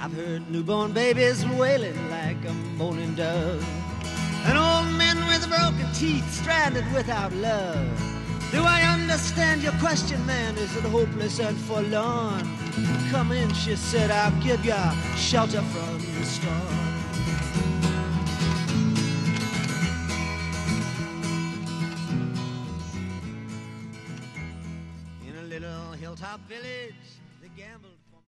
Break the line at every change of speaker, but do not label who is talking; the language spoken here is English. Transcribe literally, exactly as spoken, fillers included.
I've heard newborn babies wailing like a moaning dove, and old men with broken teeth stranded without love. Do I understand your question, man? Is it hopeless and forlorn? Come in, she said, I'll give you shelter from the storm. In a little hilltop village, they gambled